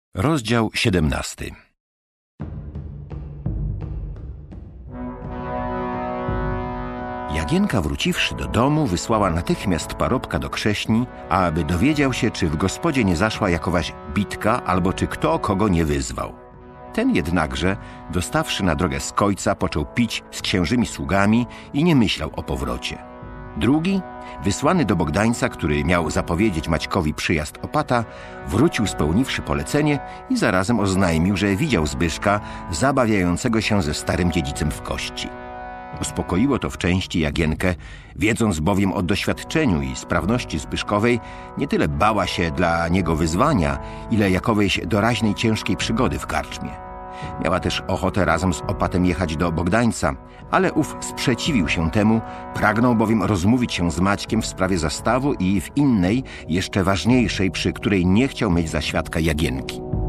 Rozdział 17. Jagienka, wróciwszy do domu, wysłała natychmiast parobka do krześni, aby dowiedział się, czy w gospodzie nie zaszła jakowaś bitka, albo czy kto kogo nie wyzwał. Ten jednakże, dostawszy na drogę z kojca, począł pić z księżymi sługami i nie myślał o powrocie. Drugi, wysłany do Bogdańca, który miał zapowiedzieć Maćkowi przyjazd opata, wrócił spełniwszy polecenie i zarazem oznajmił, że widział Zbyszka zabawiającego się ze starym dziedzicem w kości. Uspokoiło to w części Jagienkę, wiedząc bowiem o doświadczeniu i sprawności Zbyszkowej, nie tyle bała się dla niego wyzwania, ile jakowej doraźnej ciężkiej przygody w karczmie. Miała też ochotę razem z opatem jechać do Bogdańca, ale ów sprzeciwił się temu, pragnął bowiem rozmówić się z Maćkiem w sprawie zastawu i w innej, jeszcze ważniejszej, przy której nie chciał mieć za świadka Jagienki.